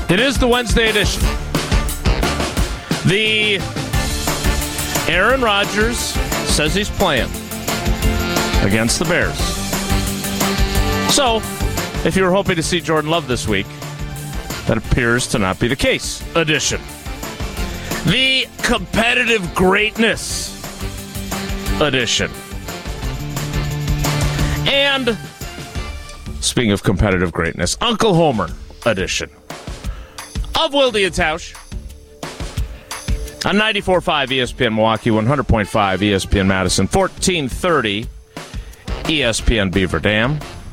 It is the Wednesday edition. The Aaron Rodgers says he's playing against the Bears. So, if you were hoping to see Jordan Love this week, that appears to not be the case. Edition. The competitive greatness edition. And, speaking of competitive greatness, Uncle Homer edition. Of Wilde and Tausch on 94.5 ESPN Milwaukee, 100.5 ESPN Madison, 1430 ESPN Beaver Dam,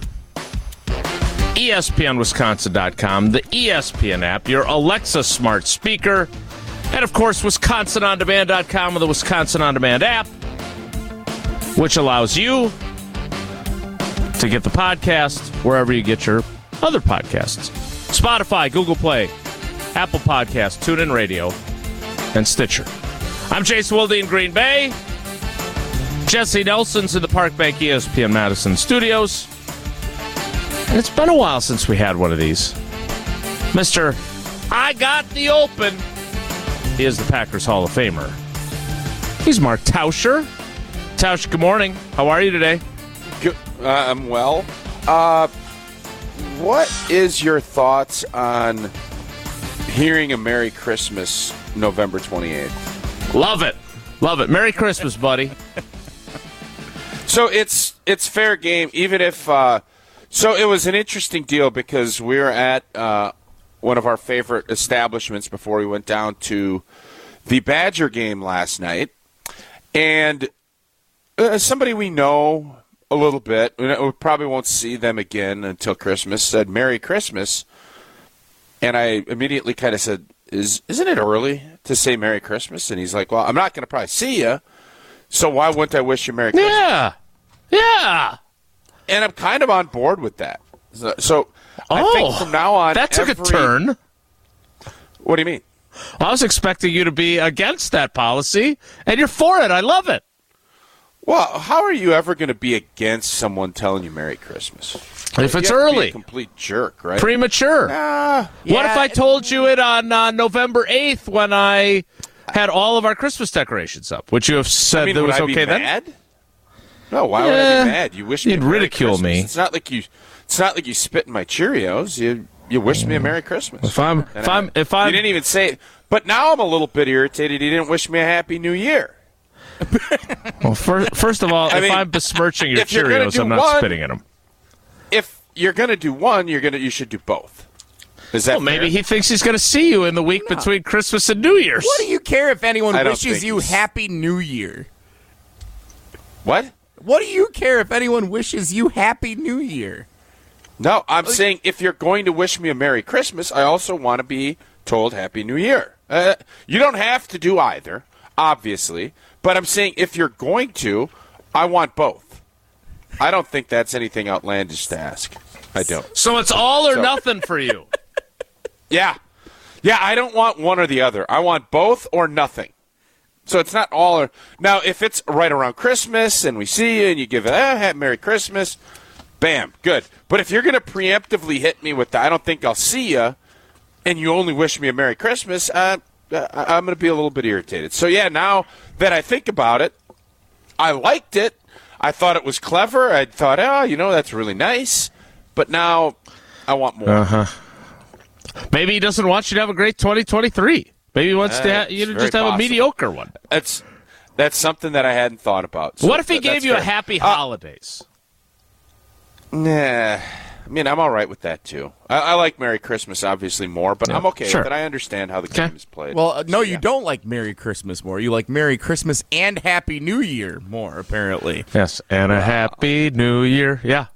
ESPNWisconsin.com, the ESPN app, your Alexa smart speaker, and of course WisconsinOnDemand.com with the Wisconsin On Demand app, which allows you to get the podcast wherever you get your other podcasts. Spotify, Google Play, Apple Podcasts, TuneIn Radio, and Stitcher. I'm Jason Wilde in Green Bay. Jesse Nelson's in the Park Bank ESPN Madison studios. And it's been a while since we had one of these. Mr. I Got the Open. He is the Packers Hall of Famer. He's Mark Tauscher. Tausch, good morning. How are you today? Good. I'm well. What is your thoughts on hearing a Merry Christmas November 28th? Love it. Love it. Merry Christmas, buddy. So it's fair game, even if so it was an interesting deal because we were at one of our favorite establishments before we went down to the Badger game last night. And somebody we know a little bit, we probably won't see them again until Christmas, said Merry Christmas. And I immediately kind of said, isn't it early to say Merry Christmas? And he's like, well, I'm not going to probably see you, so why wouldn't I wish you Merry Christmas? Yeah. And I'm kind of on board with that. So I think from now on... That took a turn. What do you mean? I was expecting you to be against that policy, and you're for it. I love it. Well, how are you ever going to be against someone telling you Merry Christmas? If it's you have to early. be a complete jerk, right? Premature. What if I told you it on November 8th when I had all of our Christmas decorations up? Would you have said that was okay then? Mad? No, why would I be mad? You wish me you'd a Merry ridicule Christmas. me. It's not like you spit in my Cheerios. You wish me a Merry Christmas. If I'm you didn't even say it. But now I'm a little bit irritated. You didn't wish me a Happy New Year. Well, first of all, if I'm besmirching your Cheerios, I'm not spitting in them. If you're going to do one, you should do both. Is that fair? Maybe he thinks he's going to see you in the week between Christmas and New Year's. What do you care if anyone I don't wishes think you Happy New Year? What? What do you care if anyone wishes you Happy New Year? No, I'm saying if you're going to wish me a Merry Christmas, I also want to be told Happy New Year. You don't have to do either, obviously, but I'm saying if you're going to, I want both. I don't think that's anything outlandish to ask. I don't. So it's all or nothing for you. Yeah. Yeah, I don't want one or the other. I want both or nothing. So it's not all or... Now, if it's right around Christmas and we see you and you give it, Merry Christmas, bam, good. But if you're going to preemptively hit me with the, I don't think I'll see you, and you only wish me a Merry Christmas, I'm going to be a little bit irritated. So, yeah, now that I think about it, I liked it. I thought it was clever. I thought, that's really nice. But now I want more. Maybe he doesn't want you to have a great 2023. Maybe he wants you to just have a mediocre one. That's something that I hadn't thought about. So what if he gave you a happy holidays? Nah. I mean, I'm all right with that, too. I like Merry Christmas, obviously, more, but I'm okay with it. I understand how the game is played. Well, no, you don't like Merry Christmas more. You like Merry Christmas and Happy New Year more, apparently. Yes, and a Happy New Year. Yeah.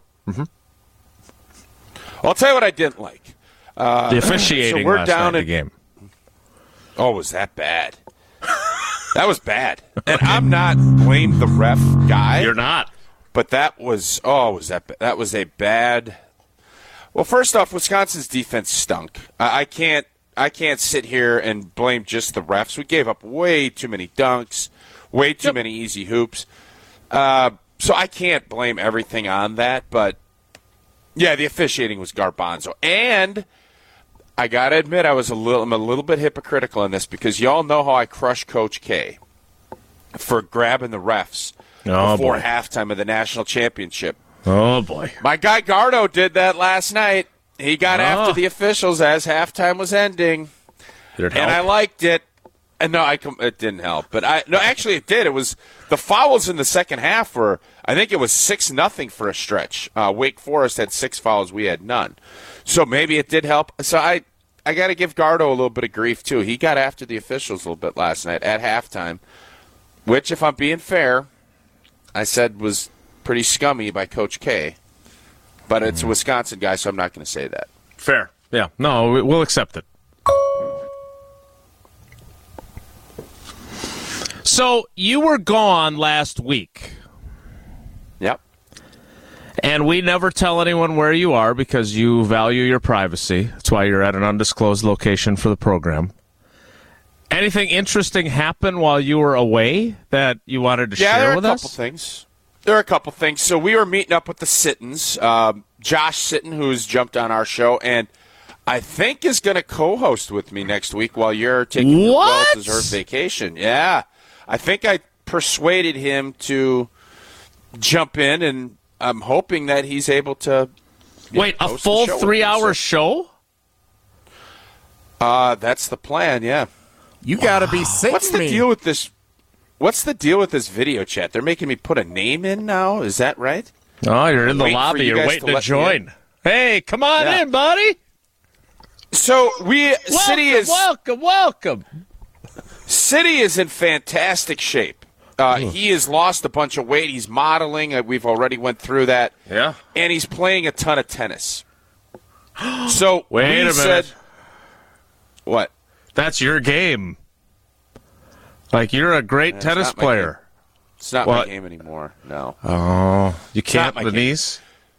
I'll tell you what I didn't like. The officiating last night in the game. Oh, was that bad? That was bad. And I'm not blame the ref guy. You're not. But that was that was a bad. Well, first off, Wisconsin's defense stunk. I can't sit here and blame just the refs. We gave up way too many dunks, way too many easy hoops. So I can't blame everything on that. But yeah, the officiating was garbanzo. And I got to admit I'm a little bit hypocritical in this because y'all know how I crush Coach K for grabbing the refs before halftime of the national championship. Oh, boy. My guy Gardo did that last night. He got after the officials as halftime was ending. Did it help? And I liked it. And no, it didn't help. But actually it did. It was the fouls in the second half were, I think it was 6-0 for a stretch. Wake Forest had 6 fouls. We had none. So maybe it did help. So I got to give Gardo a little bit of grief, too. He got after the officials a little bit last night at halftime, which, if I'm being fair, I said was pretty scummy by Coach K. But it's a Wisconsin guy, so I'm not going to say that. Fair. Yeah. No, we'll accept it. So you were gone last week. Yep. And we never tell anyone where you are because you value your privacy. That's why you're at an undisclosed location for the program. Anything interesting happen while you were away that you wanted to share with us? There are a couple things. So we were meeting up with the Sittons. Josh Sitton, who's jumped on our show, and I think is going to co-host with me next week while you're taking your well-deserved vacation. Yeah. I think I persuaded him to jump in, and I'm hoping that he's able to Wait, a full 3-hour show? That's the plan, yeah. You got to be sick. What's the deal with this? What's the deal with this video chat? They're making me put a name in now? Is that right? Oh, you're in the lobby. You're waiting to join. Hey, come on in, buddy. So welcome. City is in fantastic shape. He has lost a bunch of weight. He's modeling. We've already went through that. Yeah. And he's playing a ton of tennis. So wait a minute. What? That's your game. Like, you're a great tennis player. It's not my game anymore, no. Oh, you can't the knees?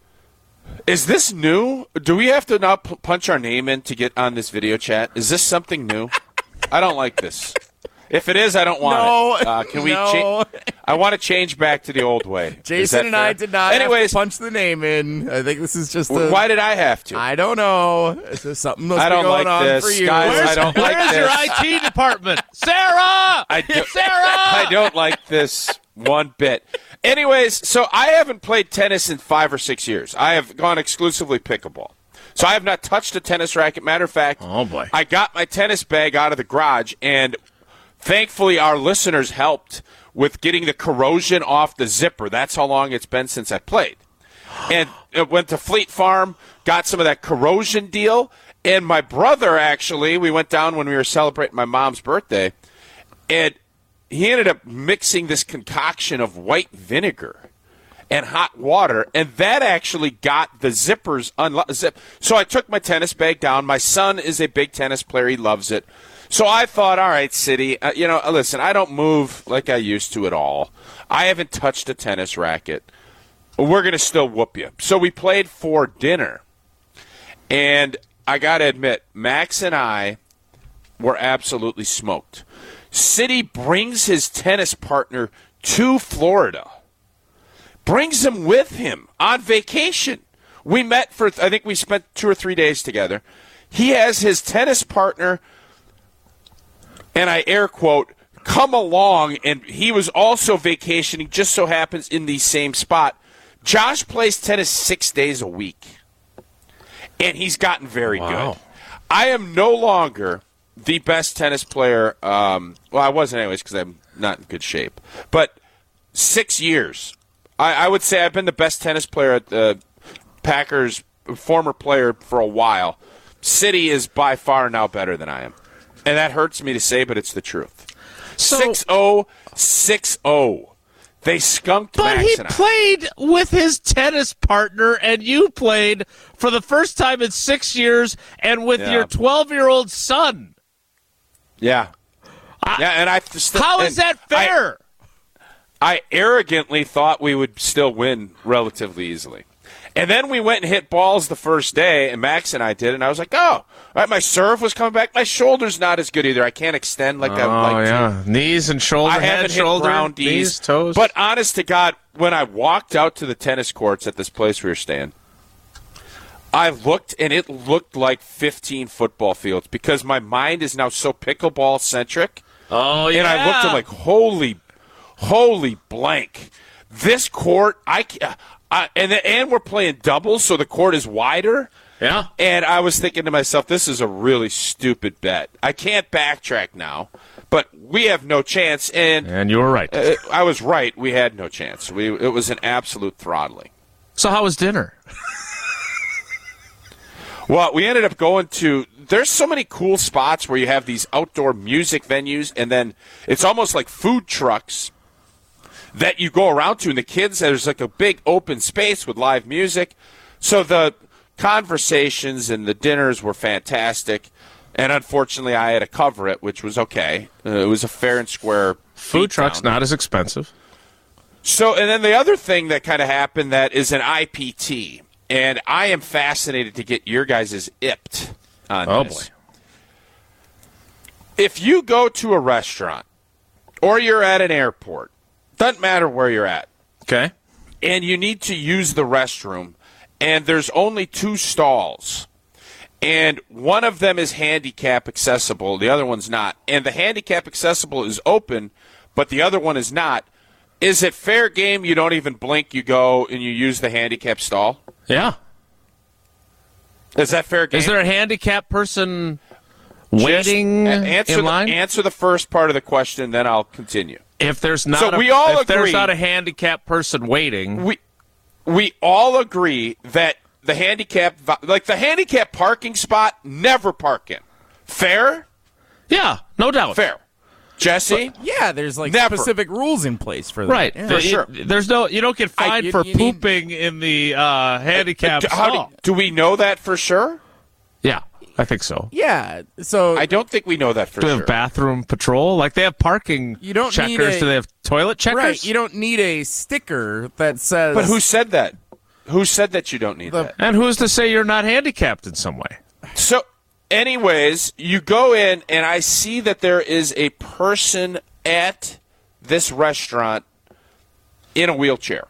Is this new? Do we have to now punch our name in to get on this video chat? Is this something new? I don't like this. If it is, I don't want it. Can we change? I want to change back to the old way. Jason and I did not have to punch the name in. I think this is just why did I have to? I don't know. Is something I don't going like on this. For you. Guys, I don't like this. Where's your IT department? Sarah! I don't like this one bit. Anyways, so I haven't played tennis in 5 or 6 years. I have gone exclusively pickleball. So I have not touched a tennis racket. Matter of fact, I got my tennis bag out of the garage, and thankfully our listeners helped with getting the corrosion off the zipper. That's how long it's been since I played. And it went to Fleet Farm, got some of that corrosion deal, and my brother, actually, we went down when we were celebrating my mom's birthday, and he ended up mixing this concoction of white vinegar and hot water, and that actually got the zippers unzipped. So I took my tennis bag down. My son is a big tennis player. He loves it. So I thought, all right, City, listen, I don't move like I used to at all. I haven't touched a tennis racket. We're going to still whoop you. So we played for dinner, and I got to admit, Max and I were absolutely smoked. City brings his tennis partner to Florida. Brings him with him on vacation. We met I think we spent 2 or 3 days together. He has his tennis partner, and I air quote, come along, and he was also vacationing, just so happens, in the same spot. Josh plays tennis 6 days a week, and he's gotten very good. I am no longer the best tennis player. Well, I wasn't anyways because I'm not in good shape. But 6 years. I would say I've been the best tennis player at the Packers, former player for a while. City is by far now better than I am. And that hurts me to say, but it's the truth. 6-0, 6-0. They skunked Max and I. But he played with his tennis partner, and you played for the first time in 6 years and with your 12-year-old son. Yeah. And how is that fair? I arrogantly thought we would still win relatively easily. And then we went and hit balls the first day, and Max and I did, and I was like, all right, my serve was coming back. My shoulder's not as good either. I can't extend like I would like to. Knees and shoulder, head, shoulder, knees, toes. But honest to God, when I walked out to the tennis courts at this place we were staying, I looked, and it looked like 15 football fields because my mind is now so pickleball centric. Oh, yeah. And I looked and holy blank. This court, and we're playing doubles, so the court is wider. Yeah. And I was thinking to myself, this is a really stupid bet. I can't backtrack now, but we have no chance. And you were right. I was right. We had no chance. It was an absolute throttling. So how was dinner? Well, we ended up going to – there's so many cool spots where you have these outdoor music venues, and then it's almost like food trucks that you go around to. And the kids, there's like a big open space with live music. So the conversations and the dinners were fantastic. And unfortunately, I had to cover it, which was okay. It was a fair and square Food trucks beatdown. not as expensive. So, and then the other thing that kind of happened that is an IPT. And I am fascinated to get your guys' IPT on this. Boy. If you go to a restaurant or you're at an airport, doesn't matter where you're at, Okay. and you need to use the restroom, and there's only 2 stalls, and one of them is handicap accessible, the other one's not, and the handicap accessible is open, but the other one is not, is it fair game you don't even blink, you go and you use the handicap stall? Yeah. Is that fair game? Is there a handicapped person waiting in line? Answer the first part of the question, then I'll continue. If there's not, So we all if there's agree- not a handicapped person waiting, We all agree that the handicap parking spot, never park in. Fair? yeah, no doubt. Fair. Jesse? Yeah, there's like Never. specific rules in place for that. Right. Yeah. For sure. There's no. You don't get fined for you need- pooping in the handicapped stall. Do we know that for sure? Yeah, I think so. Yeah, so I don't think we know that for Do they sure. have bathroom patrol? Like they have parking You don't need checkers. a- Do they have toilet checkers? right, you don't need a sticker that says. But who said that? Who said that you don't need that? And who's to say you're not handicapped in some way? So, anyways, you go in, and I see that there is a person at this restaurant in a wheelchair.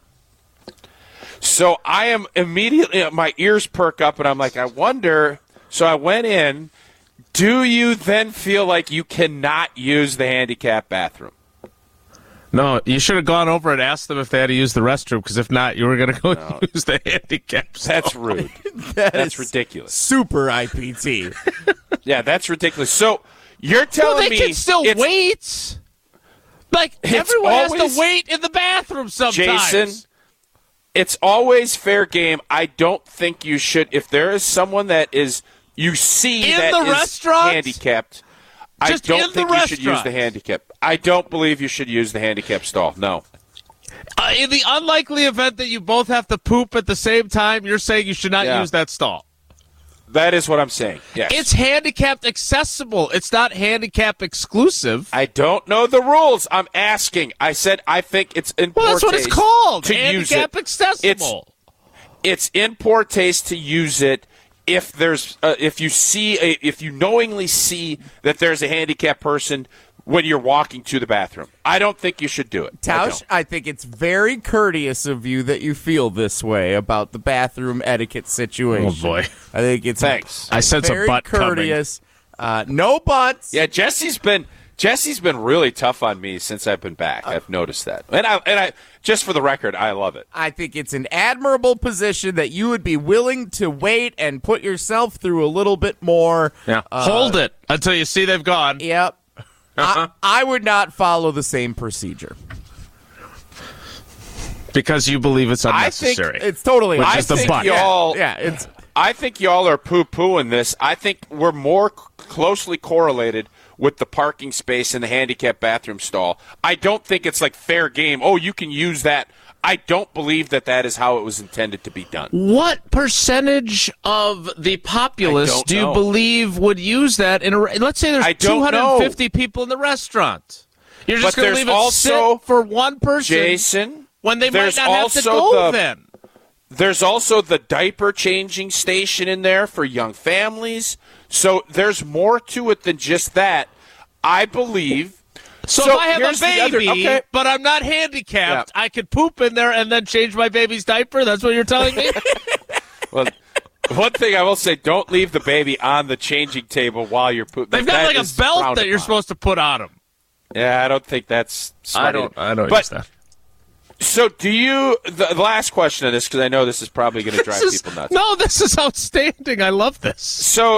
So I am immediately, my ears perk up, and I'm like, I wonder. So I went in. Do you then feel like you cannot use the handicap bathroom? No, you should have gone over and asked them if they had to use the restroom, because if not, you were going to go use the handicap stall. That's rude. That's That's ridiculous. super IPT. Yeah, that's ridiculous. So you're telling Well, they me can still it's- wait. Like, It's everyone has always- to wait in the bathroom sometimes. Jason, it's always fair game. I don't think you should. If there is someone that is you see In that the is restaurant? handicapped, I Just don't in the think you should use restaurant? the handicap. I don't believe you should use the handicap stall. No. In the unlikely event that you both have to poop at the same time, you're saying you should not Yeah. use that stall. That is what I'm saying. Yes. It's handicapped accessible. It's not handicap exclusive. I don't know the rules. I'm asking. I said I think it's in Well, poor that's what it's taste called. to use it. Handicap accessible. It's in poor taste to use it if there's if you knowingly see that there's a handicapped person when you're walking to the bathroom. I don't think you should do it. Tausch, I think it's very courteous of you that you feel this way about the bathroom etiquette situation. Oh, boy. I think it's Thanks. I sense a very butt coming. courteous. No butts. Yeah, Jesse's been really tough on me since I've been back. I've noticed that, and I just for the record, I love it. I think it's an admirable position that you would be willing to wait and put yourself through a little bit more. Yeah. Hold it until you see they've gone. Yep. I would not follow the same procedure. Because you believe it's I think unnecessary. It's totally. Which I is the think butt. y'all. Yeah, it's. I think y'all are poo-pooing this. I think we're more closely correlated with the parking space in the handicap bathroom stall. I don't think it's like fair game. Oh, you can use that. I don't believe that is how it was intended to be done. What percentage of the populace I don't do you know. believe would use that? Let's say I there's don't 250 people in the restaurant. You're just But going to there's leave it also- sit for one person Jason, when they might there's not have to also go the- then. There's also the diaper changing station in there for young families. So there's more to it than just that. I believe. So if I have here's a the other- baby, okay. but I'm not handicapped, Yeah. I could poop in there and then change my baby's diaper? That's what you're telling me? Well, One thing I will say, don't leave the baby on the changing table while you're pooping. They've got like a belt that you're supposed to put on them. Yeah, I don't think that's smart. I don't use that. So do you, the last question on this, because I know this is probably going to drive people nuts. No, this is outstanding. I love this. So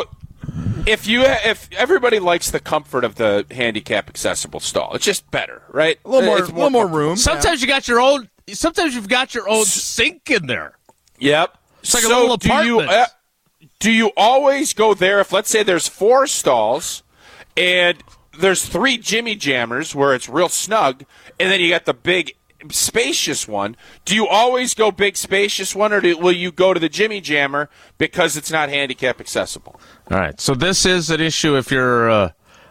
if everybody likes the comfort of the handicap accessible stall, it's just better, right? A little more room. Sometimes you've got your own sink in there. Yep. It's like a little apartment. Do you always go there if, let's say, there's 4 stalls and there's 3 Jimmy Jammers where it's real snug, and then you got the big spacious one? Do you always go big spacious one, or will you go to the Jimmy Jammer because it's not handicap accessible? All right. So this is an issue if you're a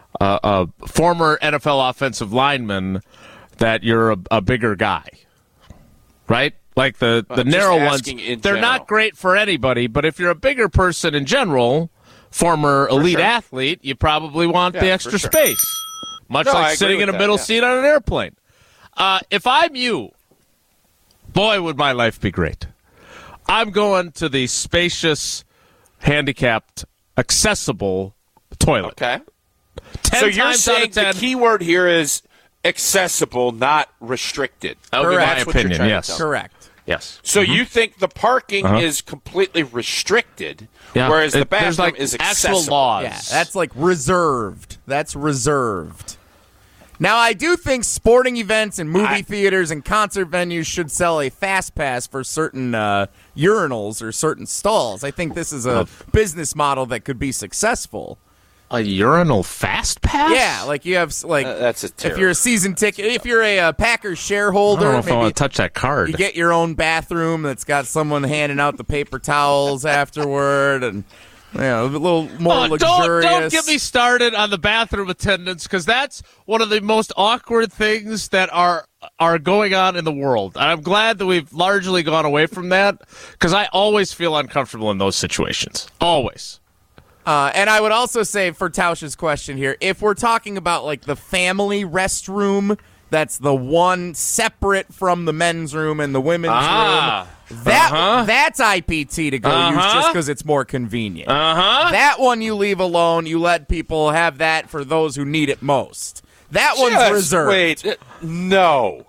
former NFL offensive lineman, that you're a bigger guy, right? Like the narrow ones, they're not great for anybody, but if you're a bigger person in general, former elite athlete, you probably want the extra space. Much like sitting in a middle seat on an airplane. If I'm you, boy, would my life be great. I'm going to the spacious, handicapped, accessible toilet. Okay. So you're saying the key word here is accessible, not restricted. That would be my opinion, yes. Correct. Yes. So you think the parking is completely restricted, whereas the bathroom is accessible. Actual laws. Yeah, that's like reserved. That's reserved. Now, I do think sporting events and movie theaters and concert venues should sell a fast pass for certain urinals or certain stalls. I think this is a business model that could be successful. A urinal fast pass? Yeah, like you have that's a terrible. If you're a season ticket, if you're a Packers shareholder, I don't know if I maybe want to touch that card. you get your own bathroom that's got someone handing out the paper towels afterward, and a little more luxurious. Don't get me started on the bathroom attendants, because that's one of the most awkward things that are going on in the world. And I'm glad that we've largely gone away from that, because I always feel uncomfortable in those situations. Always. And I would also say, for Tausch's question here, if we're talking about like the family restroom, that's the one separate from the men's room and the women's room. That's IPT to go use just because it's more convenient. That one you leave alone. You let people have that for those who need it most. That one's reserved. Wait, no.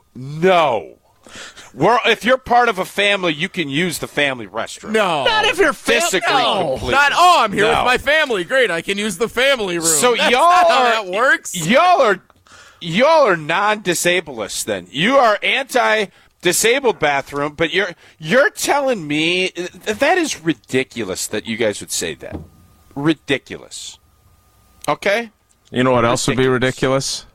If you're part of a family, you can use the family restroom. No. Not if you're Disagree completely. Not, I'm here with my family. Great, I can use the family room. So That's y'all not how are, that works. Y'all are non-disabledists then. You are anti-disabled bathroom, but you're telling me that is ridiculous that you guys would say that. Ridiculous. Okay? You know what else would be ridiculous?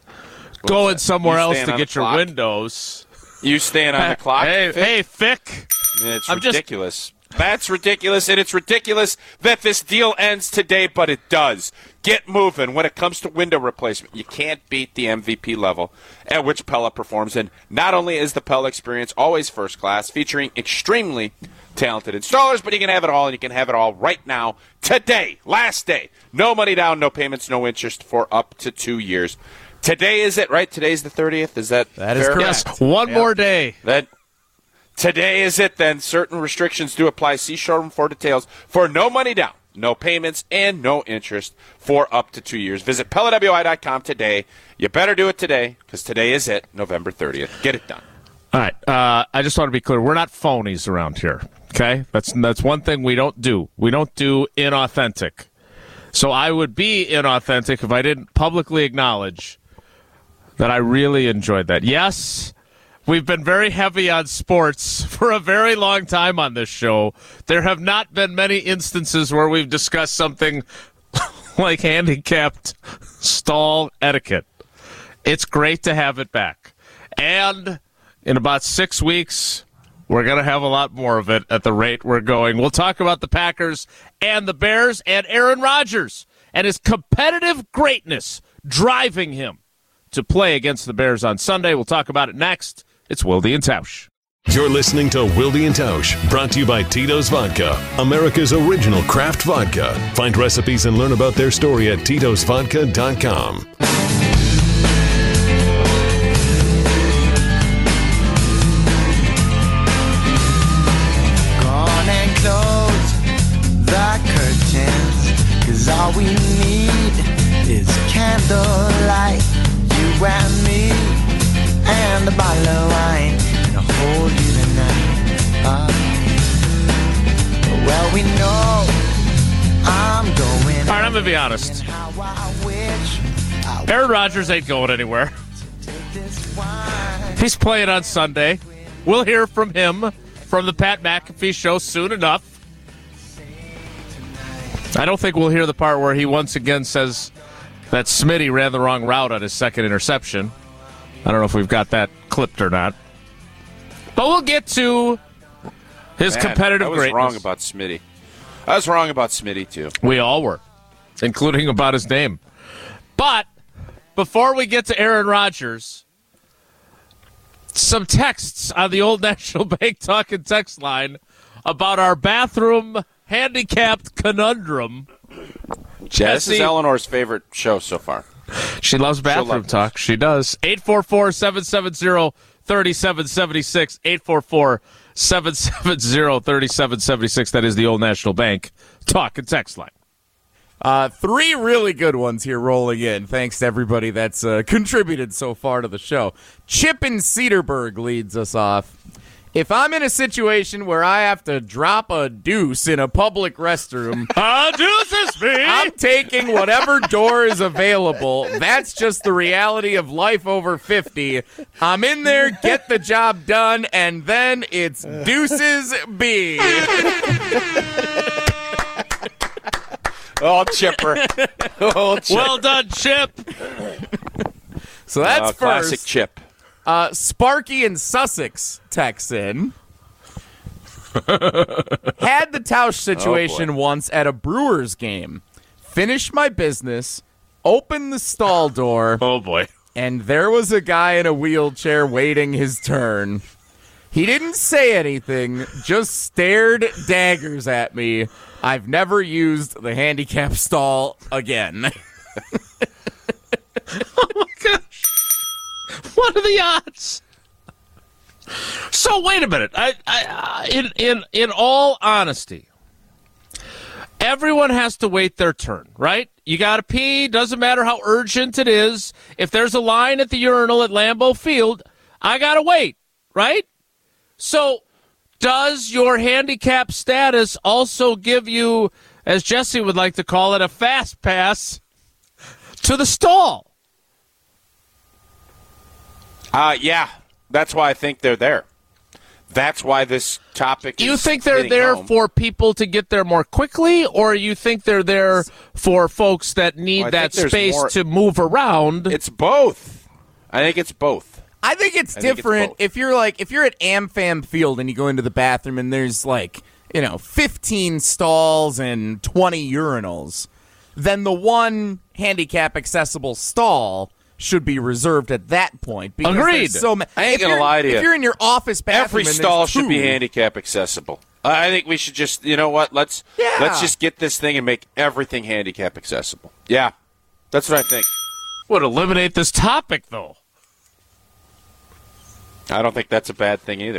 Going somewhere else to get your clock? Windows. You staying on the clock? Hey, Fick. It's ridiculous. That's ridiculous, and it's ridiculous that this deal ends today, but it does. Get moving. When it comes to window replacement, you can't beat the MVP level at which Pella performs. And not only is the Pella experience always first class, featuring extremely talented installers, but you can have it all, and you can have it all right now, today, last day. No money down, no payments, no interest for up to 2 years. Today is it, right? Today's the 30th. Is that That is fair? correct. Yes, one more day. Today is it, then. Certain restrictions do apply. See showroom for details. For no money down, no payments, and no interest for up to 2 years. Visit PellaWI.com today. You better do it today, because today is it, November 30th. Get it done. All right. I just want to be clear. We're not phonies around here, okay? That's one thing we don't do. We don't do inauthentic. So I would be inauthentic if I didn't publicly acknowledge that I really enjoyed that. Yes, we've been very heavy on sports for a very long time on this show. There have not been many instances where we've discussed something like handicapped stall etiquette. It's great to have it back. And in about 6 weeks, we're going to have a lot more of it at the rate we're going. We'll talk about the Packers and the Bears and Aaron Rodgers and his competitive greatness driving him to play against the Bears on Sunday. We'll talk about it next. It's Wilde and Tausch. You're listening to Wilde and Tausch, brought to you by Tito's Vodka, America's original craft vodka. Find recipes and learn about their story at titosvodka.com. Gone and closed 'cause all we need is candlelight, you and me, and a bottle of wine, and I'll hold you tonight. Well, we know I'm going. All right, I'm going to be honest. Aaron Rodgers ain't going anywhere. He's playing on Sunday. We'll hear from him from the Pat McAfee show soon enough. I don't think we'll hear the part where he once again says that Smitty ran the wrong route on his second interception. I don't know if we've got that clipped or not. But we'll get to his competitive greatness. I was wrong about Smitty. I was wrong about Smitty, too. We all were, including about his name. But before we get to Aaron Rodgers, some texts on the Old National Bank Talking text line about our bathroom handicapped conundrum. This is Eleanor's favorite show so far. She loves bathroom talk. She does. 844-770-3776. 844-770-3776. That is the Old National Bank Talk and text line. 3 really good ones here rolling in. Thanks to everybody that's contributed so far to the show. Chip in Cedarburg leads us off. If I'm in a situation where I have to drop a deuce in a public restroom, a deuce is me. I'm taking whatever door is available. That's just the reality of life over 50. I'm in there, get the job done, and then it's deuces B. Oh, Chipper. Oh, Chip. Well done, Chip. So that's first. Classic Chip. Sparky in Sussex texts in. Had the Tausch situation once at a Brewers game. Finished my business, opened the stall door. Oh, boy. And there was a guy in a wheelchair waiting his turn. He didn't say anything, just stared daggers at me. I've never used the handicap stall again. Oh, my gosh. What are the odds? So wait a minute. In all honesty, everyone has to wait their turn, right? You got to pee. Doesn't matter how urgent it is. If there's a line at the urinal at Lambeau Field, I got to wait, right? So does your handicap status also give you, as Jesse would like to call it, a fast pass to the stall? Yeah, that's why I think they're there. That's why this topic You is think they're hitting there home. for people to get there more quickly, or you think they're there for folks that need that space to move around? It's both. I think it's both. I think it's different if you're at AmFam Field and you go into the bathroom and there's 15 stalls and 20 urinals, then the one handicap accessible stall should be reserved at that point. Agreed. I ain't going to lie to you. If you're in your office bathroom, every stall should be handicap accessible. I think we should just, you know what? Let's just get this thing and make everything handicap accessible. Yeah, that's what I think. Would eliminate this topic, though. I don't think that's a bad thing either.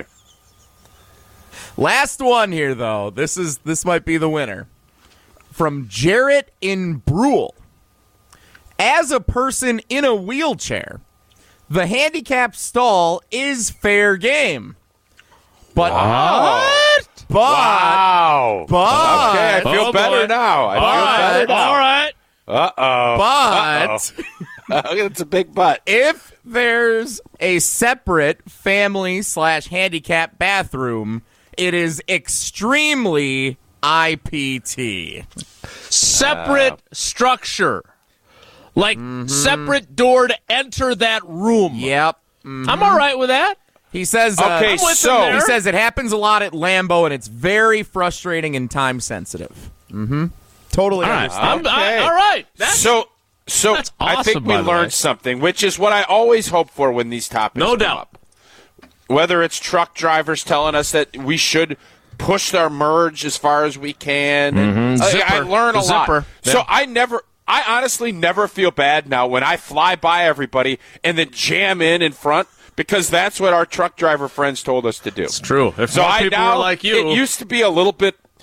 Last one here, though. This might be the winner. From Jarrett in Brule. As a person in a wheelchair, the handicap stall is fair game. But what? Wow. But okay, I feel better now. All right. Uh-oh. But it's a big but. If there's a separate family/handicap bathroom, it is extremely IPT. Separate structure. Separate door to enter that room. Yep. I'm all right with that. He says, Okay, he says it happens a lot at Lambeau, and it's very frustrating and time sensitive. Totally All right. understand. Okay. All right. So That's I awesome, think by we the way. learned something, which is what I always hope for when these topics No come doubt. up. Whether it's truck drivers telling us that we should push our merge as far as we can. And I learn a lot. Zipper. So Yeah. I honestly never feel bad now when I fly by everybody and then jam in front, because that's what our truck driver friends told us to do. It's true. If So more I people now, were like you. it used to be a little bit,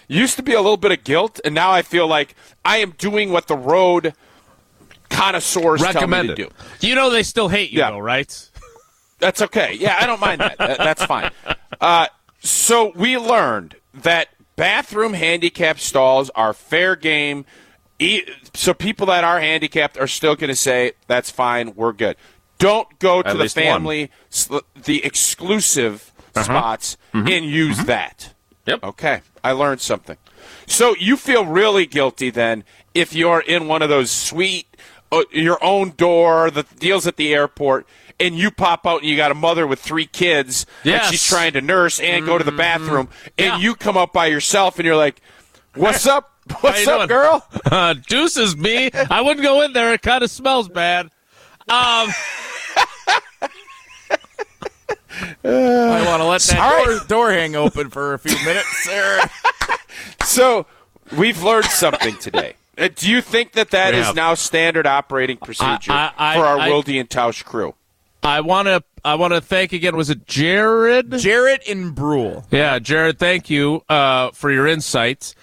used to be a little bit of guilt, and now I feel like I am doing what the road connoisseurs tell me to do. You know they still hate you, though, right? That's okay. Yeah, I don't mind that. That's fine. So we learned that bathroom handicap stalls are fair game. So people that are handicapped are still going to say, that's fine, we're good. Don't go to the family, the exclusive spots, and use that. Yep. Okay, I learned something. So you feel really guilty then if you're in one of those sweet, your own door, the deals at the airport, and you pop out and you got a mother with 3 kids and she's trying to nurse and go to the bathroom, and you come up by yourself and you're like, what's up? What's up, girl? Deuces, me. I wouldn't go in there. It kind of smells bad. I want to let that door hang open for a few minutes, sir. So we've learned something today. Do you think that is now standard operating procedure for our Wilde and Tausch crew? I want to thank again. Was it Jared? Jared in Brule. Yeah, Jared. Thank you for your insights.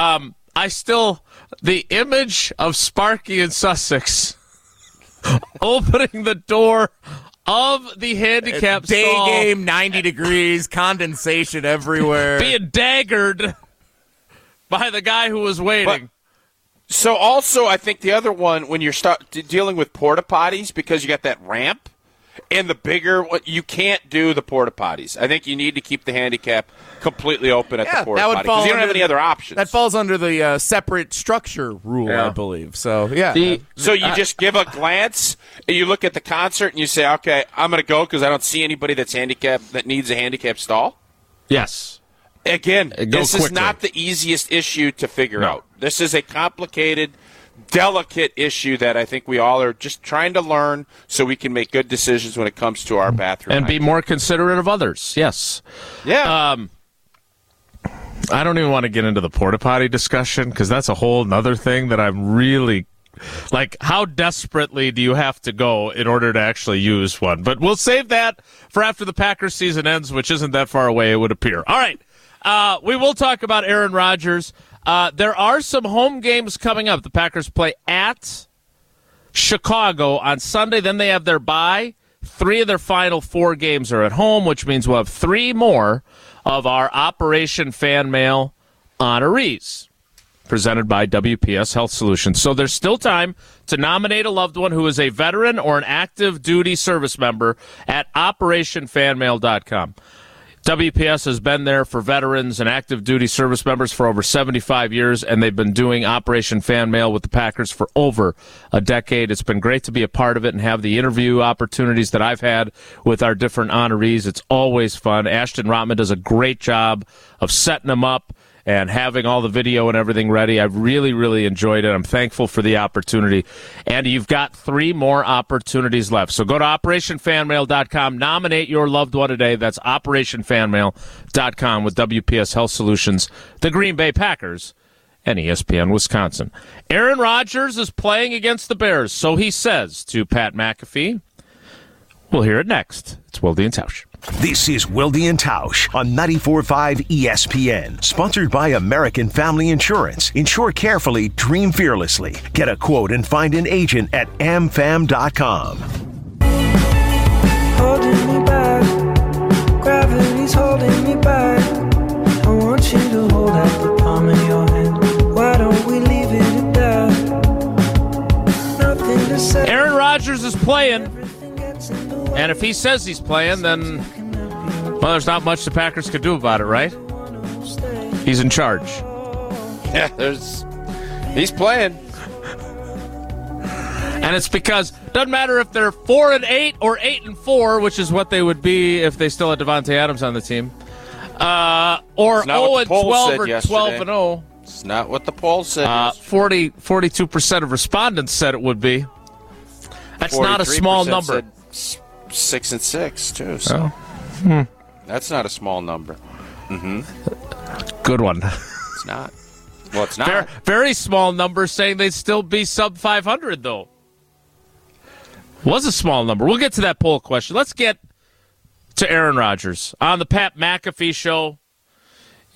The image of Sparky and Sussex opening the door of the handicap day stall, game, 90 degrees, condensation everywhere, being daggered by the guy who was waiting. So also, I think the other one, when you're dealing with porta potties, because you got that ramp and the bigger, you can't do the porta potties. I think you need to keep the handicap completely open at the porta potty because you don't have any other options. That falls under the separate structure rule, I believe. So so you just give a glance and you look at the concert and you say, "Okay, I'm going to go because I don't see anybody that's handicapped that needs a handicap stall." Yes. Again, this is not the easiest issue to figure out. This is a complicated, delicate issue that I think we all are just trying to learn so we can make good decisions when it comes to our bathroom. And be more considerate of others, yes. Yeah. I don't even want to get into the porta potty discussion because that's a whole nother thing that I'm really like. How desperately do you have to go in order to actually use one? But we'll save that for after the Packers season ends, which isn't that far away, it would appear. All right. We will talk about Aaron Rodgers. There are some home games coming up. The Packers play at Chicago on Sunday. Then they have their bye. 3 of their final 4 games are at home, which means we'll have 3 more of our Operation Fan Mail honorees presented by WPS Health Solutions. So there's still time to nominate a loved one who is a veteran or an active duty service member at OperationFanMail.com. WPS has been there for veterans and active duty service members for over 75 years, and they've been doing Operation Fan Mail with the Packers for over a decade. It's been great to be a part of it and have the interview opportunities that I've had with our different honorees. It's always fun. Ashton Rotman does a great job of setting them up and having all the video and everything ready. I've really, really enjoyed it. I'm thankful for the opportunity. And you've got 3 more opportunities left. So go to OperationFanMail.com. Nominate your loved one today. That's OperationFanMail.com with WPS Health Solutions, the Green Bay Packers, and ESPN Wisconsin. Aaron Rodgers is playing against the Bears, so he says to Pat McAfee. We'll hear it next. It's Wilde and Tausch. This is Wilde and Tausch on 94.5 ESPN. Sponsored by American Family Insurance. Insure carefully, dream fearlessly. Get a quote and find an agent at amfam.com. Holding me back, gravity's holding me back. I want you to hold out the palm of your hand. Why don't we leave it at that? Nothing to say. Aaron Rodgers is playing. And if he says he's playing, then, well, there's not much the Packers could do about it, right? He's in charge. Yeah, he's playing. And it's because it doesn't matter if they're 4-8 or 8-4, which is what they would be if they still had Devontae Adams on the team, or 0-12 or 12-0. It's not what the poll said. 42% of respondents said it would be. That's not a small number. 6-6 too. So that's not a small number. Mm-hmm. Good one. It's not. Well, it's not. Very small number saying they'd still be sub 500 though. Was a small number. We'll get to that poll question. Let's get to Aaron Rodgers on the Pat McAfee show.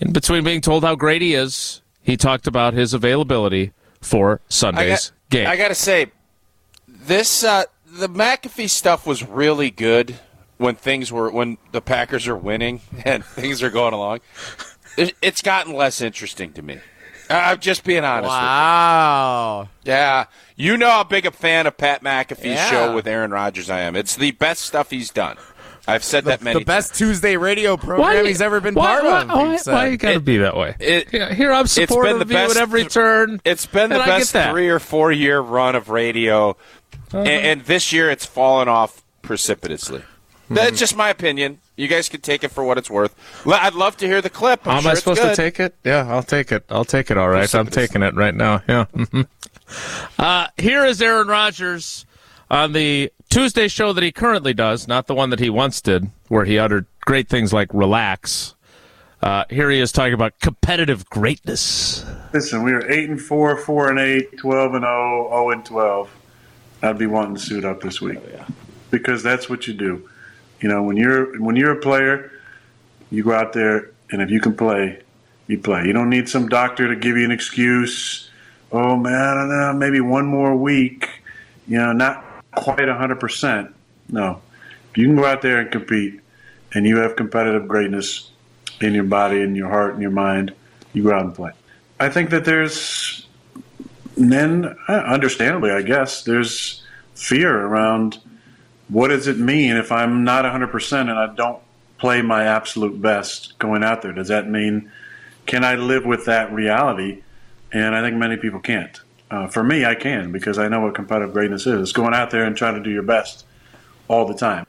In between being told how great he is, he talked about his availability for Sunday's game. I got to say, this the McAfee stuff was really good when the Packers are winning and things are going along. It's gotten less interesting to me. I'm just being honest with you. Wow. Yeah. You know how big a fan of Pat McAfee's show with Aaron Rodgers I am. It's the best stuff he's done. I've said that many times. The best Tuesday radio program he's ever been part of. Why you got to be that way? Here I'm supportive of you at every turn. It's been the best 3 or 4 year run of radio, and this year it's fallen off precipitously. That's just my opinion. You guys can take it for what it's worth. I'd love to hear the clip. Am I supposed to take it? Yeah, I'll take it. All right. I'm taking it right now. Yeah. Here is Aaron Rodgers on the Tuesday show that he currently does, not the one that he once did, where he uttered great things like relax. Here he is talking about competitive greatness. Listen, we are 8-4, 4-8, 12-0, 0-12. I'd be wanting to suit up this week because that's what you do. You know, when you're a player, you go out there, and if you can play, you play. You don't need some doctor to give you an excuse. Oh, man, I don't know, maybe one more week. You know, not quite 100%. No. If you can go out there and compete, and you have competitive greatness in your body, in your heart, in your mind, you go out and play. I think that there's, then, understandably, I guess, there's fear around what does it mean if I'm not 100% and I don't play my absolute best going out there? Does that mean, can I live with that reality? And I think many people can't. For me, I can, because I know what competitive greatness is. It's going out there and trying to do your best all the time.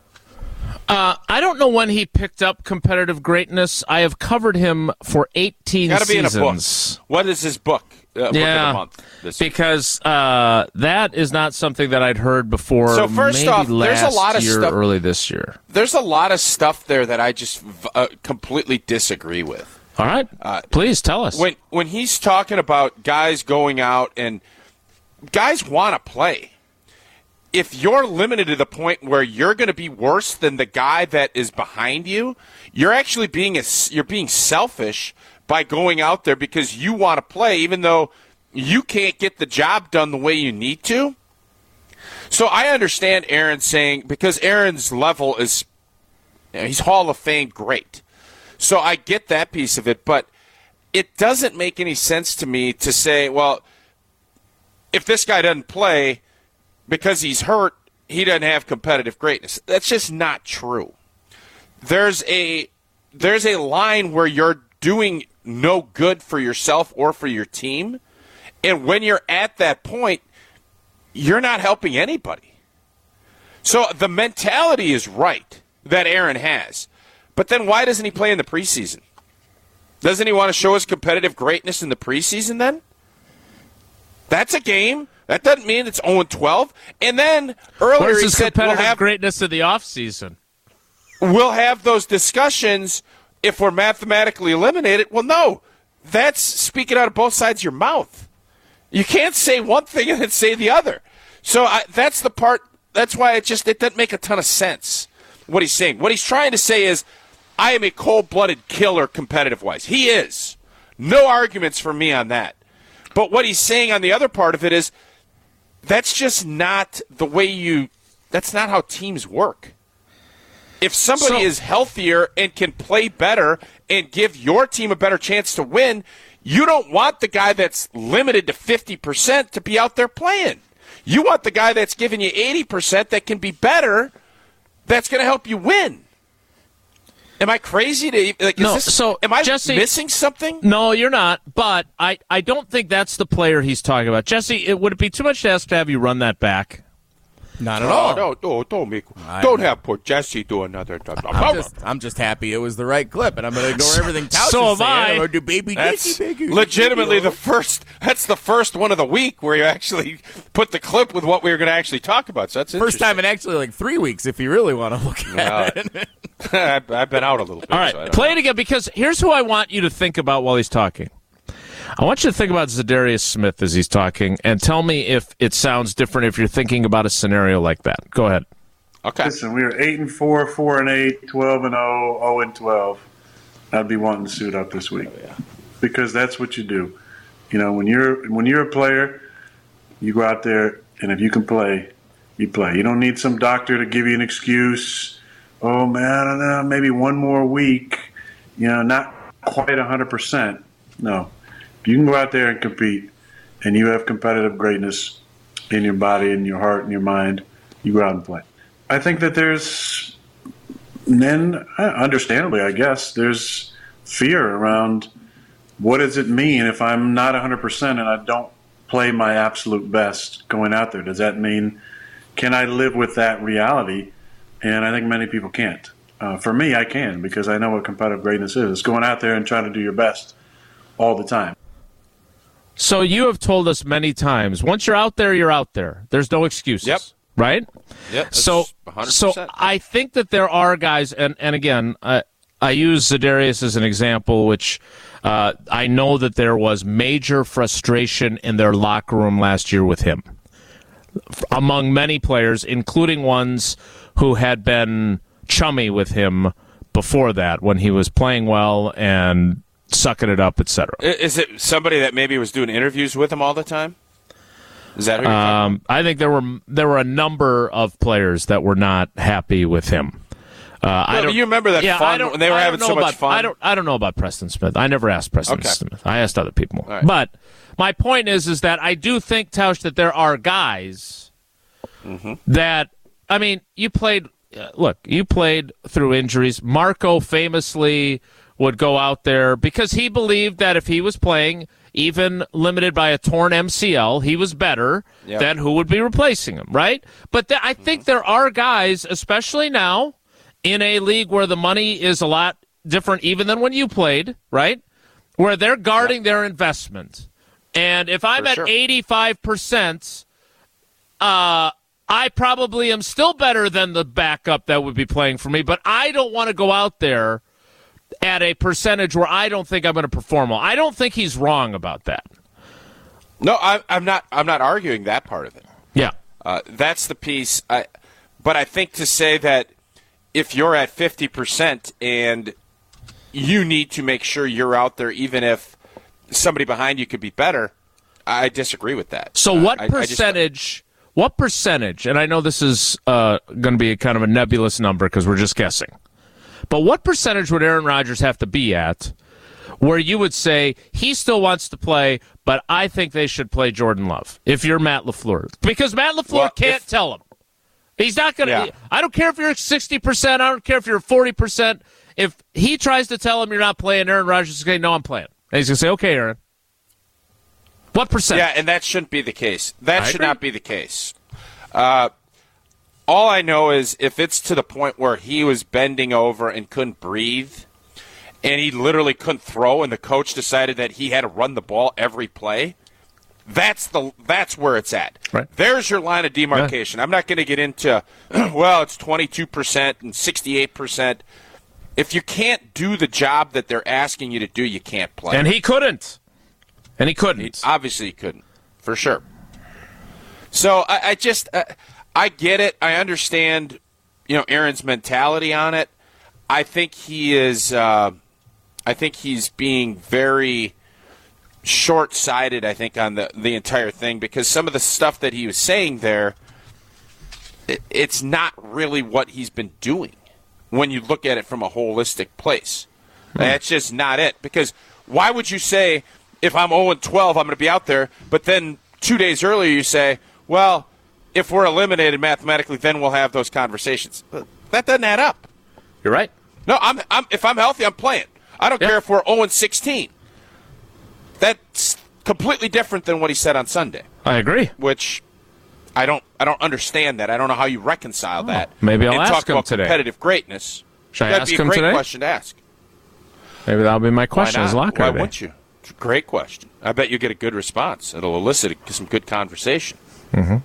I don't know when he picked up competitive greatness. I have covered him for 18 Gotta seasons. Be in a book. What is his book? Book of the month. Because that is not something that I'd heard before. So first maybe off, last there's a lot of year, stuff early this year. There's a lot of stuff there that I just completely disagree with. All right, please tell us. When he's talking about guys going out and guys want to play. If you're limited to the point where you're going to be worse than the guy that is behind you, you're actually being selfish by going out there because you want to play, even though you can't get the job done the way you need to. So I understand Aaron saying, because Aaron's level is, he's Hall of Fame great. So I get that piece of it, but it doesn't make any sense to me to say, well, if this guy doesn't play because he's hurt, he doesn't have competitive greatness. That's just not true. There's a line where you're doing no good for yourself or for your team, and when you're at that point, you're not helping anybody. So the mentality is right that Aaron has. But then why doesn't he play in the preseason? Doesn't he want to show his competitive greatness in the preseason then? That's a game. That doesn't mean it's 0-12. And then earlier Where's he his said competitive greatness in the offseason? We'll have those discussions if we're mathematically eliminated. Well, no. That's speaking out of both sides of your mouth. You can't say one thing and then say the other. So that's the part. That's why it doesn't make a ton of sense what he's saying. What he's trying to say is, I am a cold-blooded killer competitive-wise. He is. No arguments from me on that. But what he's saying on the other part of it is, that's just not the way that's not how teams work. If somebody is healthier and can play better and give your team a better chance to win, you don't want the guy that's limited to 50% to be out there playing. You want the guy that's giving you 80% that can be better, that's going to help you win. Am I crazy am I Jesse, missing something? No, you're not, but I don't think that's the player he's talking about. Jesse, would it be too much to ask to have you run that back? Not at all. No, don't have poor Jesse do another. I'm just happy it was the right clip, and I'm going to ignore everything Tausch so is am saying. I. I'm going to do baby That's Jesse. legitimately the first. That's the first one of the week where you actually put the clip with what we were going to actually talk about. So that's first time in actually like 3 weeks, if you really want to look at it. I've been out a little bit. All right, so play it again, because here's who I want you to think about while he's talking. I want you to think about Zadarius Smith as he's talking, and tell me if it sounds different if you're thinking about a scenario like that. Go ahead. Okay. Listen, we are 8-4, 4-8, 12-0, 0-12. I'd be wanting to suit up this week. Because that's what you do. You know, when you're a player, you go out there, and if you can play, you play. You don't need some doctor to give you an excuse. Oh, man, maybe one more week. You know, not quite 100%. No. If you can go out there and compete, and you have competitive greatness in your body, in your heart, in your mind, you go out and play. I think that there's, then, understandably, I guess, there's fear around what does it mean if I'm not 100% and I don't play my absolute best going out there? Does that mean, can I live with that reality? And I think many people can't. For me, I can, because I know what competitive greatness is. It's going out there and trying to do your best all the time. So you have told us many times, once you're out there, you're out there. There's no excuses. Yep. Right? Yep. So 100%. I think that there are guys, and again, I use Za'Darius as an example, which I know that there was major frustration in their locker room last year with him, among many players, including ones who had been chummy with him before that when he was playing well and sucking it up, etc. Is it somebody that maybe was doing interviews with him all the time? Is that who you're talking about? I think there were a number of players that were not happy with him. You remember that fun when they were having so much fun? I don't know about Preston Smith. I never asked Preston Smith. I asked other people. Right. But my point is that I do think, Tausch, that there are guys that, I mean, you played through injuries. Marco famously would go out there because he believed that if he was playing, even limited by a torn MCL, he was better than who would be replacing him, right? But I think there are guys, especially now, in a league where the money is a lot different even than when you played, right? Where they're guarding their investment. And if I'm at 85%, I probably am still better than the backup that would be playing for me, but I don't want to go out there at a percentage where I don't think I'm going to perform well. I don't think he's wrong about that. No, I'm not arguing that part of it. Yeah. That's the piece. But I think to say that if you're at 50% and you need to make sure you're out there even if somebody behind you could be better, I disagree with that. So what percentage, and I know this is going to be kind of a nebulous number because we're just guessing, but what percentage would Aaron Rodgers have to be at where you would say he still wants to play, but I think they should play Jordan Love if you're Matt LaFleur? Because Matt LaFleur can't tell him. He's not going to. Yeah. I don't care if you're 60%. I don't care if you're 40%. If he tries to tell him you're not playing, Aaron Rodgers is going to say, no, I'm playing. And he's going to say, okay, Aaron. What percent? Yeah, and that shouldn't be the case. That should not be the case. All I know is if it's to the point where he was bending over and couldn't breathe, and he literally couldn't throw, and the coach decided that he had to run the ball every play, that's where it's at. Right. There's your line of demarcation. Yeah. I'm not going to get into, well, it's 22% and 68%. If you can't do the job that they're asking you to do, you can't play. And he couldn't. Obviously he couldn't, for sure. So I just I get it. I understand, Aaron's mentality on it. I think he is. I think he's being very short-sighted, I think, on the entire thing, because some of the stuff that he was saying there, it's not really what he's been doing when you look at it from a holistic place. That's just not it. Because why would you say, if I'm 0-12, I'm going to be out there, but then 2 days earlier you say, well, if we're eliminated mathematically, then we'll have those conversations. But that doesn't add up. You're right. No, if I'm healthy, I'm playing. I don't care if we're 0-16. That's completely different than what he said on Sunday. I agree. Which I don't understand that. I don't know how you reconcile that. Maybe I'll ask talk him about today. Competitive greatness. Should I That'd ask be a him great today? question to ask. Maybe that'll be my question. His locker Why today. wouldn't you? It's a great question. I bet you'll get a good response. It'll elicit some good conversation. Mm-hmm.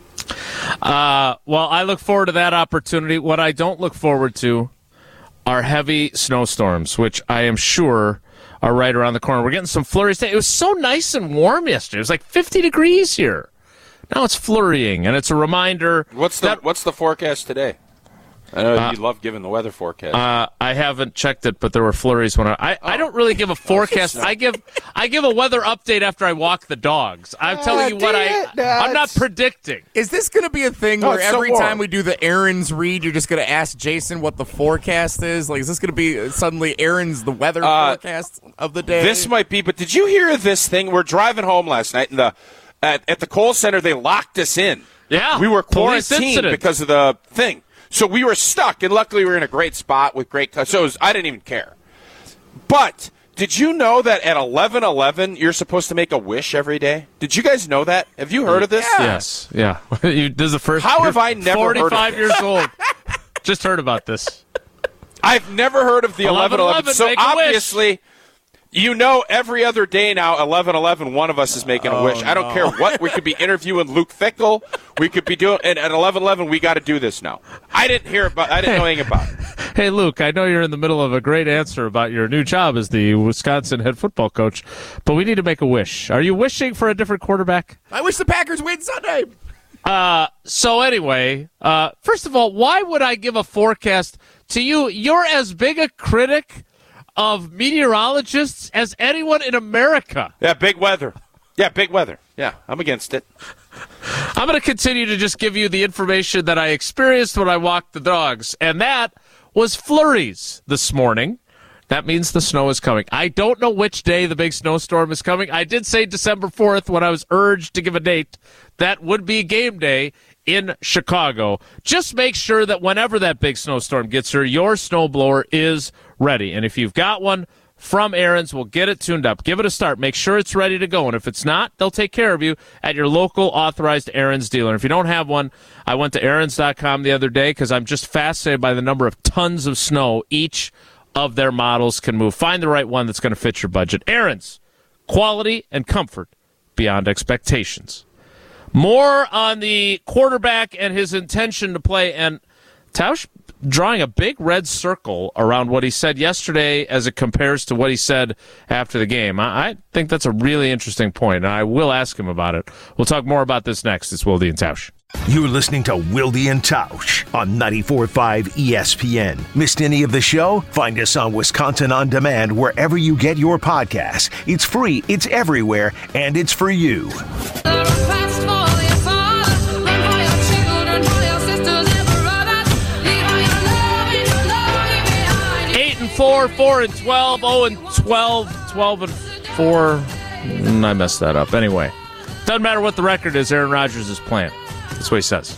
Well, I look forward to that opportunity. What I don't look forward to are heavy snowstorms, which I am sure are right around the corner. We're getting some flurries. It was so nice and warm yesterday. It was like 50 degrees here. Now it's flurrying, and it's a reminder. What's the forecast today? I know you love giving the weather forecast. I haven't checked it, but there were flurries when I don't really give a forecast. I give a weather update after I walk the dogs. I'm telling you what I'm not predicting. Is this going to be a thing where it's so every warm. time we do the Aaron's read, you're just going to ask Jason what the forecast is? Like, is this going to be suddenly Aaron's the weather forecast of the day? This might be, but did you hear this thing? We're driving home last night, and at the Kohl Center, they locked us in. Yeah, we were police quarantined incident. because of the thing. So we were stuck, and luckily we were in a great spot with great so I didn't even care. But did you know that at 11:11 you're supposed to make a wish every day? Did you guys know that? Have you heard of this? Yes. Yeah. This is the first. How have I never heard of 45 this? years old. Just heard about this. I've never heard of the 11:11. So make a wish. obviously, you know, every other day now, 11:11, one of us is making a wish. I don't care what. We could be interviewing Luke Fickell. We could be doing, and at 11:11, we got to do this now. I didn't know anything about it. Hey, Luke, I know you're in the middle of a great answer about your new job as the Wisconsin head football coach, but we need to make a wish. Are you wishing for a different quarterback? I wish the Packers win Sunday. So anyway, first of all, why would I give a forecast to you? You're as big a critic of meteorologists as anyone in America. Yeah, big weather. Yeah, I'm against it. I'm going to continue to just give you the information that I experienced when I walked the dogs, and that was flurries this morning. That means the snow is coming. I don't know which day the big snowstorm is coming. I did say December 4th when I was urged to give a date. That would be game day in Chicago. Just make sure that whenever that big snowstorm gets here, your snowblower is ready. And if you've got one from Aaron's, we'll get it tuned up. Give it a start. Make sure it's ready to go. And if it's not, they'll take care of you at your local authorized Aaron's dealer. If you don't have one, I went to Aaron's.com the other day because I'm just fascinated by the number of tons of snow each of their models can move. Find the right one that's going to fit your budget. Aaron's, quality and comfort beyond expectations. More on the quarterback and his intention to play, and Tausch drawing a big red circle around what he said yesterday as it compares to what he said after the game. I think that's a really interesting point, and I will ask him about it. We'll talk more about this next. It's Wilde and Tausch. You're listening to Wilde and Tausch on 94.5 ESPN. Missed any of the show? Find us on Wisconsin On Demand wherever you get your podcasts. It's free, it's everywhere, and it's for you. 8-4, 4-12, 0-12, 12-4. I messed that up. Anyway, doesn't matter what the record is, Aaron Rodgers is playing. That's what he says.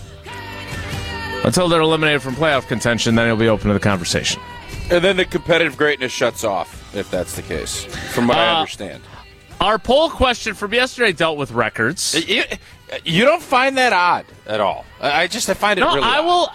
Until they're eliminated from playoff contention, then he'll be open to the conversation. And then the competitive greatness shuts off, if that's the case, from what I understand. Our poll question from yesterday dealt with records. You don't find that odd at all. I find it really odd.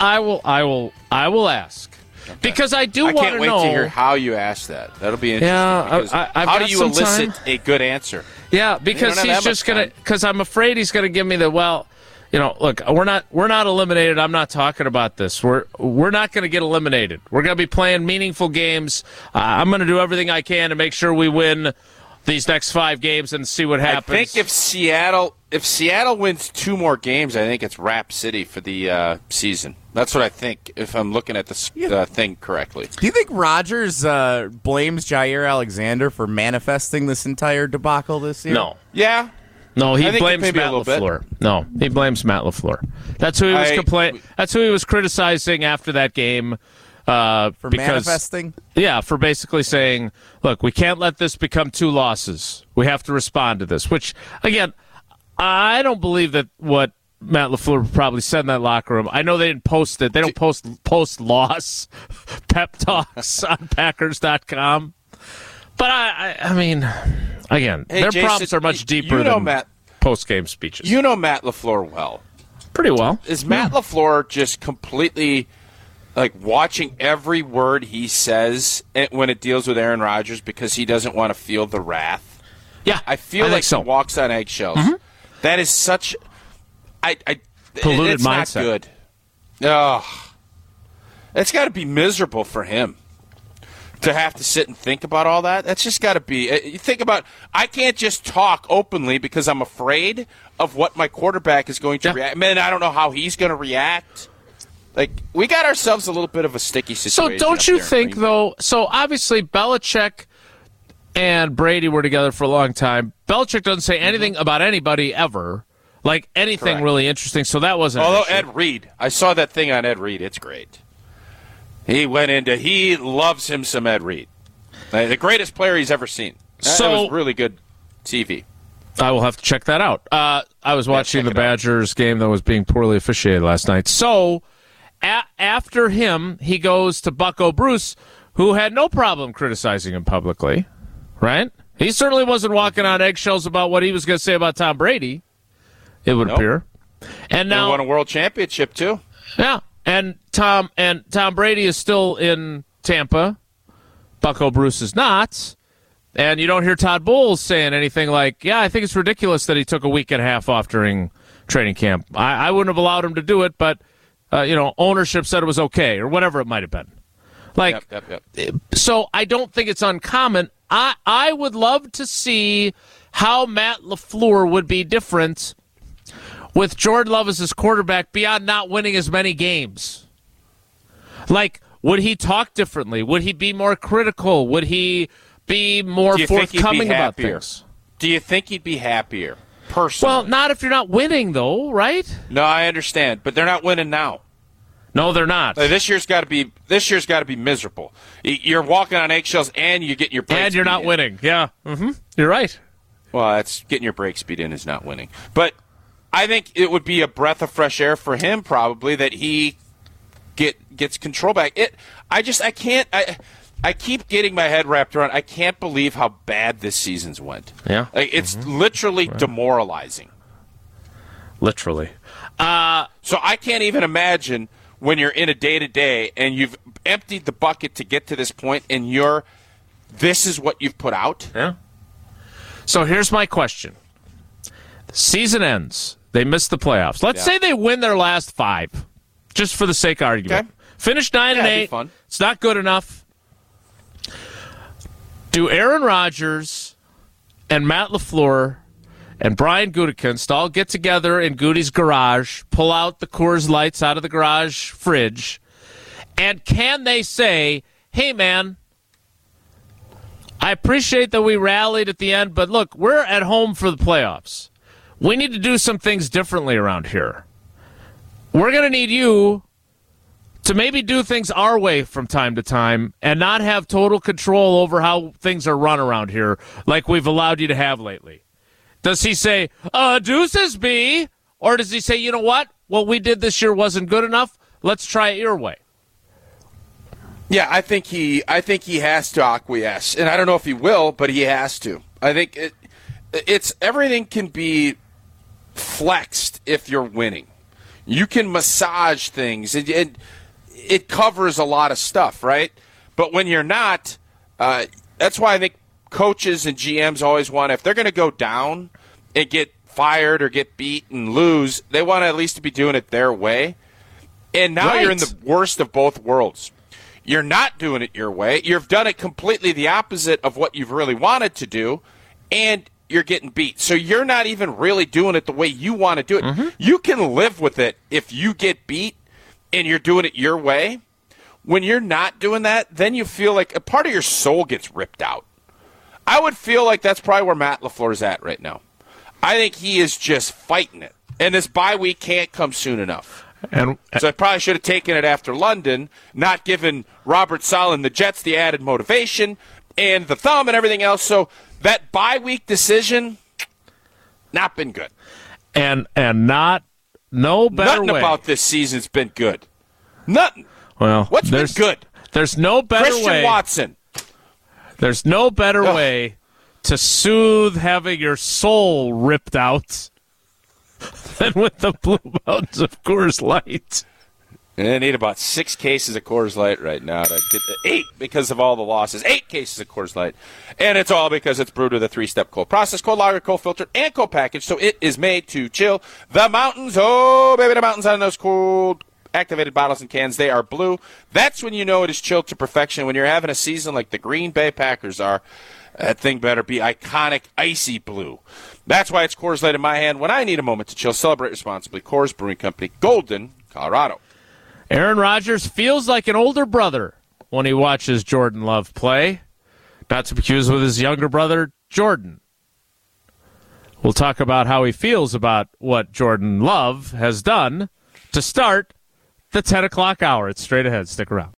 I will ask. Okay. Because I do want to know. I can't wait to hear how you ask that. That'll be interesting. Yeah, how do you elicit a good answer? Yeah, because he's just going to, because I'm afraid he's going to give me the, look, we're not eliminated. I'm not talking about this. We're not going to get eliminated. We're going to be playing meaningful games. I'm going to do everything I can to make sure we win these next 5 games and see what happens. I think if Seattle wins 2 more games, I think it's Wrap City for the season. That's what I think, if I'm looking at this thing correctly. Do you think Rodgers blames Jair Alexander for manifesting this entire debacle this year? No. Yeah. No, he blames Matt LaFleur. No, he blames Matt LaFleur. That's who he was That's who he was criticizing after that game. For manifesting? Yeah, for basically saying, look, we can't let this become 2 losses. We have to respond to this, which, again, I don't believe that what Matt LaFleur probably said in that locker room. I know they didn't post it. They don't post-loss pep talks on Packers.com. But, I mean, again, their Jason, problems are much deeper than post-game speeches. You know Matt LaFleur well. Pretty well. Is Matt LaFleur just completely, watching every word he says when it deals with Aaron Rodgers because he doesn't want to feel the wrath? Yeah, I feel like so. He walks on eggshells. Mm-hmm. That is such... polluted it's mindset. Not good. Oh, it's got to be miserable for him to have to sit and think about all that. That's just got to be. You think about. I can't just talk openly because I'm afraid of what my quarterback is going to react. Man, I don't know how he's going to react. Like, we got ourselves a little bit of a sticky situation. So don't you think, though, so obviously Belichick and Brady were together for a long time. Belichick doesn't say anything about anybody ever, like anything Correct. really interesting, so that wasn't an Although issue. Ed Reed, I saw that thing on Ed Reed. It's great. He loves him some Ed Reed. The greatest player he's ever seen. That was really good TV. I will have to check that out. I was watching the Badgers game that was being poorly officiated last night. So after him, he goes to Bucko Bruce, who had no problem criticizing him publicly, right? He certainly wasn't walking on eggshells about what he was going to say about Tom Brady, it would appear. And now he won a world championship, too. Yeah, and Tom Brady is still in Tampa. Bucko Bruce is not. And you don't hear Todd Bowles saying anything like, yeah, I think it's ridiculous that he took a week and a half off during training camp. I wouldn't have allowed him to do it, but, ownership said it was okay, or whatever it might have been. Like, Yep. So I don't think it's uncommon. I would love to see how Matt LaFleur would be different with Jordan Love as his quarterback beyond not winning as many games. Like, would he talk differently? Would he be more critical? Would he be more forthcoming about things? Do you think he'd be happier, personally? Well, not if you're not winning, though, right? No, I understand, but they're not winning now. No, they're not. This year's got to be miserable. You're walking on eggshells, and you get your brakes and you're not winning. Yeah, you're right. Well, that's getting your brake speed in is not winning. But I think it would be a breath of fresh air for him, probably, that he gets control back. I keep getting my head wrapped around. I can't believe how bad this season's went. Yeah, it's literally demoralizing. Literally. So I can't even imagine when you're in a day-to-day and you've emptied the bucket to get to this point, and this is what you've put out. Yeah. So here's my question. The season ends. They miss the playoffs. Let's say they win their last 5, just for the sake of argument. Okay. Finish 9-8. Fun. It's not good enough. Do Aaron Rodgers and Matt LaFleur and Brian Gutekunst all get together in Goody's garage, pull out the Coors Lights out of the garage fridge, and can they say, hey, man, I appreciate that we rallied at the end, but look, we're at home for the playoffs. We need to do some things differently around here. We're going to need you to maybe do things our way from time to time and not have total control over how things are run around here like we've allowed you to have lately. Does he say, deuces B? Or does he say, you know what we did this year wasn't good enough? Let's try it your way. Yeah, I think he has to acquiesce, and I don't know if he will, but he has to. I think it's everything can be flexed if you're winning. You can massage things. It covers a lot of stuff, right? But when you're not, that's why I think coaches and GMs always want, if they're going to go down and get fired or get beat and lose, they want to at least be doing it their way. And now you're in the worst of both worlds. You're not doing it your way. You've done it completely the opposite of what you've really wanted to do, and you're getting beat. So you're not even really doing it the way you want to do it. Mm-hmm. You can live with it if you get beat and you're doing it your way. When you're not doing that, then you feel like a part of your soul gets ripped out. I would feel like that's probably where Matt LaFleur's at right now. I think he is just fighting it. And this bye week can't come soon enough. So I probably should have taken it after London, not given Robert Saleh and the Jets the added motivation and the thumb and everything else. So that bye week decision, not been good. And no better Nothing way. about this season's been good. Nothing. Well, what's been good? There's no better Christian way. Watson. There's no better way to soothe having your soul ripped out than with the Blue Mountains of Coors Light. And I need about 6 cases of Coors Light right now to get to 8 because of all the losses. 8 cases of Coors Light. And it's all because it's brewed with a 3-step cold process, cold lager, cold filtered, and cold packaged. So it is made to chill the mountains. Oh, baby, the mountains on those cold activated bottles and cans. They are blue. That's when you know it is chilled to perfection. When you're having a season like the Green Bay Packers are, that thing better be iconic, icy blue. That's why it's Coors Light in my hand when I need a moment to chill. Celebrate responsibly. Coors Brewing Company, Golden, Colorado. Aaron Rodgers feels like an older brother when he watches Jordan Love play. Not to be confused with his younger brother, Jordan. We'll talk about how he feels about what Jordan Love has done to start the 10 o'clock hour. It's straight ahead. Stick around.